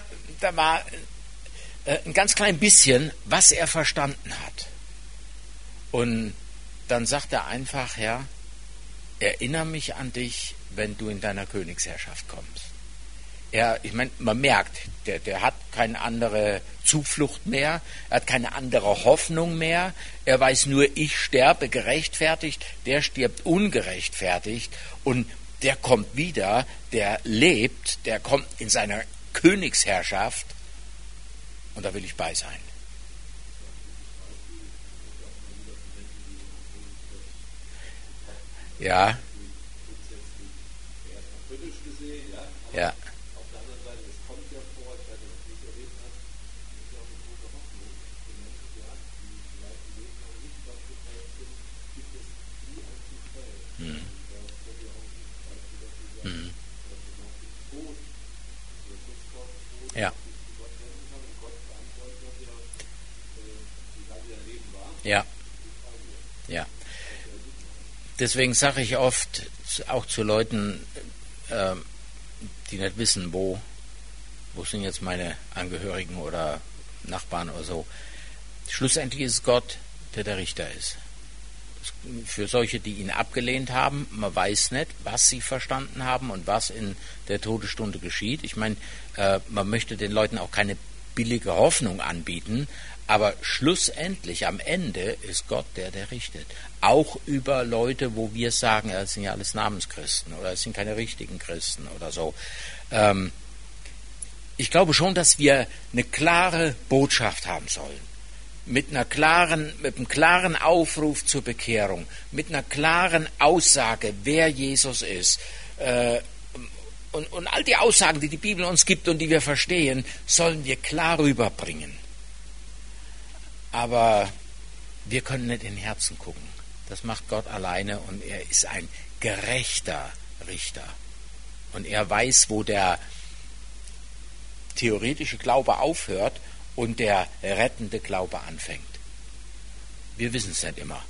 ein ganz klein bisschen, was er verstanden hat. Und dann sagt er einfach, Herr, erinnere mich an dich, wenn du in deiner Königsherrschaft kommst. Ich meine, man merkt, der hat keine andere Zuflucht mehr, er hat keine andere Hoffnung mehr, er weiß nur, ich sterbe gerechtfertigt, der stirbt ungerechtfertigt und der kommt wieder, der lebt, der kommt in seiner Königsherrschaft und da will ich bei sein. Ja. Ja. Ja, ja. Deswegen sage ich oft auch zu Leuten, die nicht wissen, wo sind jetzt meine Angehörigen oder Nachbarn oder so. Schlussendlich ist Gott, der Richter ist. Für solche, die ihn abgelehnt haben, man weiß nicht, was sie verstanden haben und was in der Todesstunde geschieht. Ich meine, man möchte den Leuten auch keine billige Hoffnung anbieten, aber schlussendlich, am Ende, ist Gott, der richtet. Auch über Leute, wo wir sagen, ja, das sind ja alles Namenschristen oder es sind keine richtigen Christen oder so. Ich glaube schon, dass wir eine klare Botschaft haben sollen. Mit einem klaren Aufruf zur Bekehrung, mit einer klaren Aussage, wer Jesus ist. Und all die Aussagen, die die Bibel uns gibt und die wir verstehen, sollen wir klar rüberbringen. Aber wir können nicht in Herzen gucken. Das macht Gott alleine und er ist ein gerechter Richter. Und er weiß, wo der theoretische Glaube aufhört und der rettende Glaube anfängt. Wir wissen es nicht immer.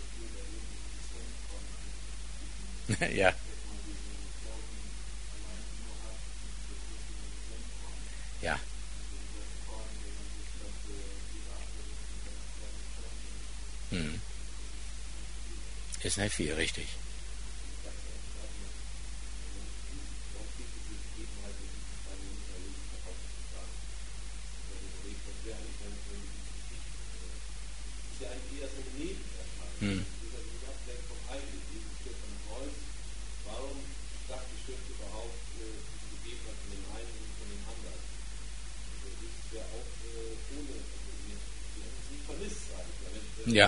Ja. Ja. Ist nicht viel, richtig. Ja.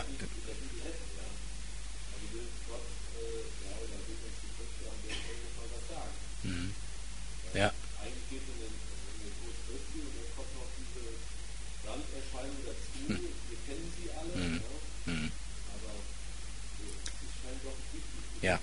Ja. Ja.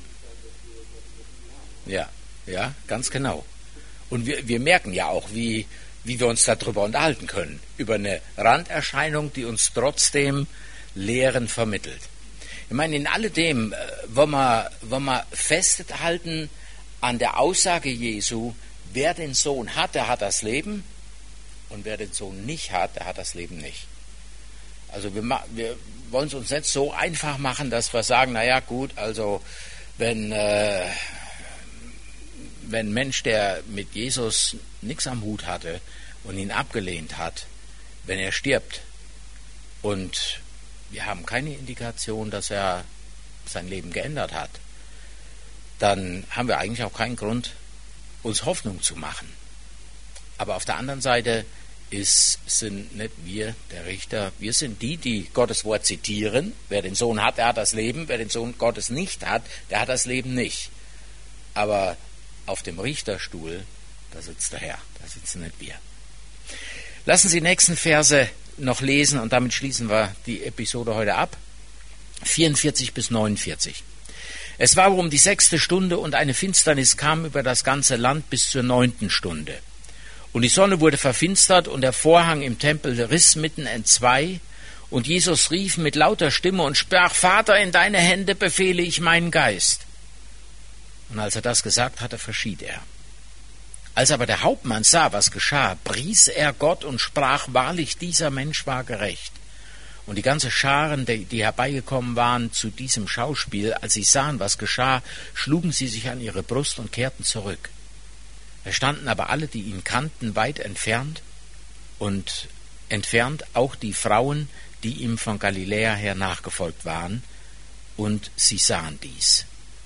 Ja, ja, ganz genau. Und wir merken ja auch, wie wir uns darüber unterhalten können. Über eine Randerscheinung, die uns trotzdem Lehren vermittelt. Ich meine, in alledem wollen wir festhalten an der Aussage Jesu, wer den Sohn hat, der hat das Leben, und wer den Sohn nicht hat, der hat das Leben nicht. Also wir wollen es uns nicht so einfach machen, dass wir sagen, naja gut, also wenn ein Mensch, der mit Jesus nichts am Hut hatte und ihn abgelehnt hat, wenn er stirbt und wir haben keine Indikation, dass er sein Leben geändert hat, dann haben wir eigentlich auch keinen Grund, uns Hoffnung zu machen. Aber auf der anderen Seite sind nicht wir der Richter, wir sind die Gottes Wort zitieren. Wer den Sohn hat, der hat das Leben, wer den Sohn Gottes nicht hat, der hat das Leben nicht. Aber auf dem Richterstuhl, da sitzt der Herr, da sitzen nicht wir. Lassen Sie die nächsten Verse noch lesen und damit schließen wir die Episode heute ab. 44 bis 49. Es war um die 6. Stunde und eine Finsternis kam über das ganze Land bis zur 9. Stunde. Und die Sonne wurde verfinstert und der Vorhang im Tempel riss mitten entzwei. Und Jesus rief mit lauter Stimme und sprach, Vater, in deine Hände befehle ich meinen Geist. Und als er das gesagt hatte, verschied er. Als aber der Hauptmann sah, was geschah, pries er Gott und sprach, wahrlich, dieser Mensch war gerecht. Und die ganze Scharen, die herbeigekommen waren zu diesem Schauspiel, als sie sahen, was geschah, schlugen sie sich an ihre Brust und kehrten zurück. Es standen aber alle, die ihn kannten, weit entfernt, und entfernt auch die Frauen, die ihm von Galiläa her nachgefolgt waren, und sie sahen dies.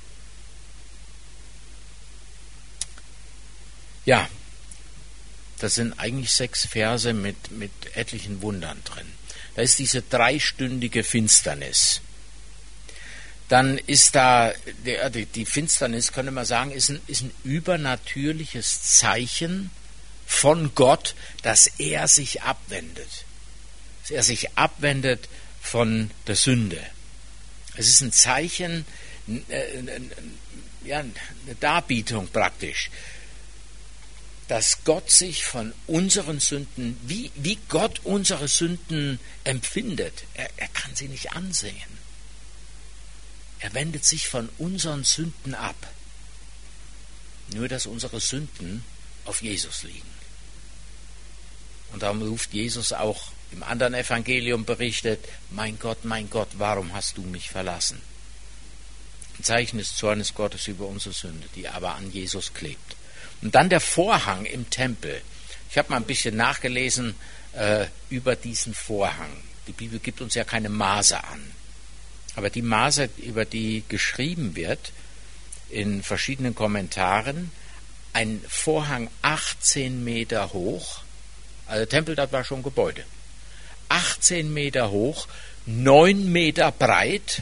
Ja, das sind eigentlich 6 Verse mit etlichen Wundern drin. Da ist diese 3-stündige Finsternis. Dann ist da, die Finsternis, könnte man sagen, ist ein übernatürliches Zeichen von Gott, dass er sich abwendet. Dass er sich abwendet von der Sünde. Es ist ein Zeichen, eine Darbietung praktisch. dass Gott sich von unseren Sünden, wie Gott unsere Sünden empfindet, er kann sie nicht ansehen. Er wendet sich von unseren Sünden ab. Nur, dass unsere Sünden auf Jesus liegen. Und darum ruft Jesus auch im anderen Evangelium berichtet, mein Gott, warum hast du mich verlassen? Ein Zeichen des Zornes Gottes über unsere Sünde, die aber an Jesus klebt. Und dann der Vorhang im Tempel. Ich habe mal ein bisschen nachgelesen über diesen Vorhang. Die Bibel gibt uns ja keine Maße an. Aber die Maße, über die geschrieben wird, in verschiedenen Kommentaren, ein Vorhang 18 Meter hoch, also der Tempel, das war schon ein Gebäude, 18 Meter hoch, 9 Meter breit.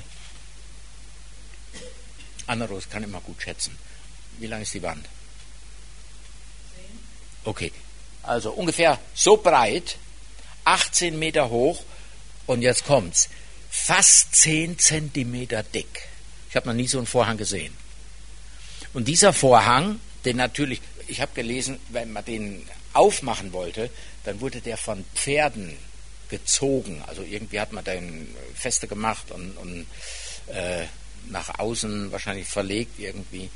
Anna-Rose kann immer gut schätzen. Wie lang ist die Wand? 10. Okay, also ungefähr so breit, 18 Meter hoch und jetzt kommt's, fast 10 Zentimeter dick. Ich habe noch nie so einen Vorhang gesehen. Und dieser Vorhang, den natürlich, ich habe gelesen, wenn man den aufmachen wollte, dann wurde der von Pferden gezogen. Also irgendwie hat man den feste gemacht und nach außen wahrscheinlich verlegt irgendwie.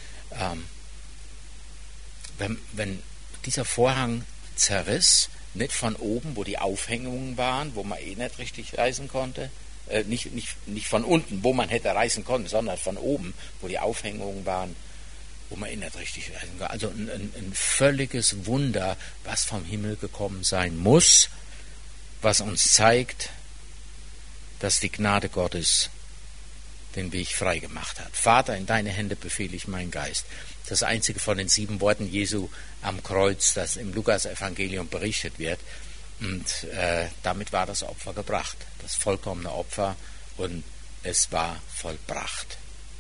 Wenn dieser Vorhang zerriss, nicht von oben, wo die Aufhängungen waren, wo man nicht richtig reißen konnte, nicht von unten, wo man hätte reißen können, sondern von oben, wo die Aufhängungen waren, wo man nicht richtig reißen konnte. Also ein völliges Wunder, was vom Himmel gekommen sein muss, was uns zeigt, dass die Gnade Gottes den Weg frei gemacht hat. Vater, in deine Hände befehle ich meinen Geist. Das einzige von den 7 Worten Jesu am Kreuz, das im Lukas-Evangelium berichtet wird. Und damit war das Opfer gebracht, das vollkommene Opfer, und es war vollbracht.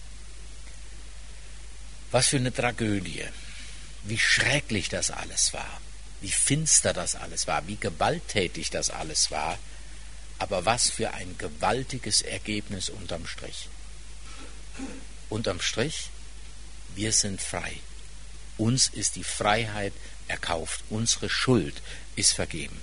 Was für eine Tragödie, wie schrecklich das alles war, wie finster das alles war, wie gewalttätig das alles war, aber was für ein gewaltiges Ergebnis unterm Strich. Unterm Strich, wir sind frei. Uns ist die Freiheit erkauft, unsere Schuld ist vergeben.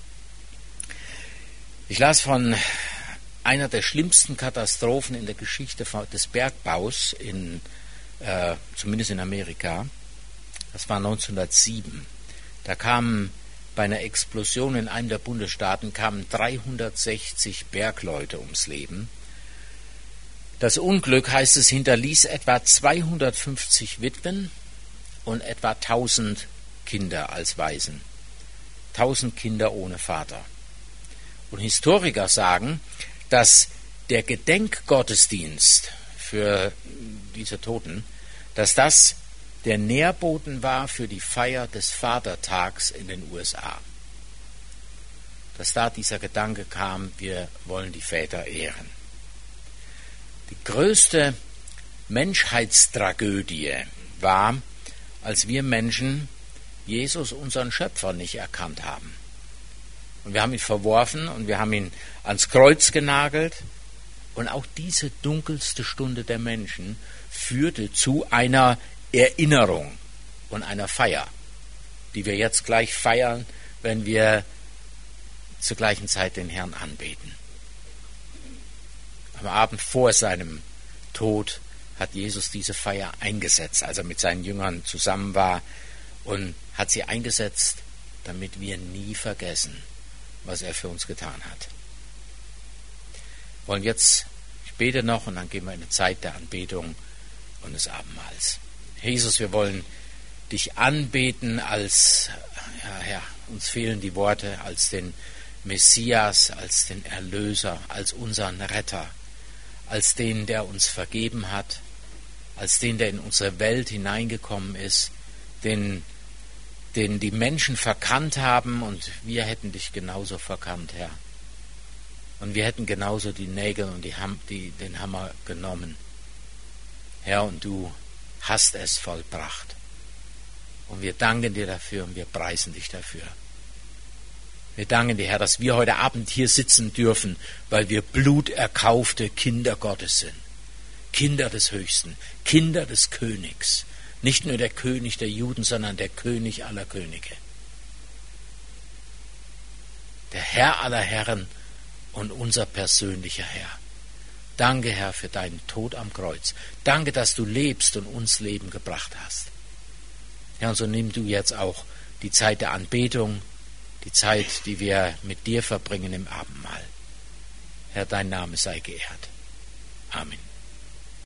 Ich las von einer der schlimmsten Katastrophen in der Geschichte des Bergbaus, zumindest in Amerika. Das war 1907. Da kamen bei einer Explosion in einem der Bundesstaaten 360 Bergleute ums Leben. Das Unglück, heißt es, hinterließ etwa 250 Witwen und etwa 1000 Kinder als Waisen. 1000 Kinder ohne Vater. Und Historiker sagen, dass der Gedenkgottesdienst für diese Toten, dass das der Nährboden war für die Feier des Vatertags in den USA. Dass da dieser Gedanke kam, wir wollen die Väter ehren. Die größte Menschheitstragödie war, als wir Menschen Jesus, unseren Schöpfer, nicht erkannt haben. Und wir haben ihn verworfen und wir haben ihn ans Kreuz genagelt. Und auch diese dunkelste Stunde der Menschen führte zu einer Erinnerung und einer Feier, die wir jetzt gleich feiern, wenn wir zur gleichen Zeit den Herrn anbeten. Am Abend vor seinem Tod hat Jesus diese Feier eingesetzt, als er mit seinen Jüngern zusammen war, und hat sie eingesetzt, damit wir nie vergessen, was er für uns getan hat. Wollen jetzt, ich bete noch und dann gehen wir in eine Zeit der Anbetung und des Abendmahls. Jesus, wir wollen dich anbeten als, Herr, uns fehlen die Worte, als den Messias, als den Erlöser, als unseren Retter, als den, der uns vergeben hat, als den, der in unsere Welt hineingekommen ist, den die Menschen verkannt haben, und wir hätten dich genauso verkannt, Herr. Und wir hätten genauso die Nägel und den Hammer genommen. Herr, und du hast es vollbracht. Und wir danken dir dafür und wir preisen dich dafür. Wir danken dir, Herr, dass wir heute Abend hier sitzen dürfen, weil wir bluterkaufte Kinder Gottes sind. Kinder des Höchsten, Kinder des Königs. Nicht nur der König der Juden, sondern der König aller Könige. Der Herr aller Herren und unser persönlicher Herr. Danke, Herr, für deinen Tod am Kreuz. Danke, dass du lebst und uns Leben gebracht hast. Herr, und so nimm du jetzt auch die Zeit der Anbetung, die Zeit, die wir mit dir verbringen im Abendmahl. Herr, dein Name sei geehrt. Amen.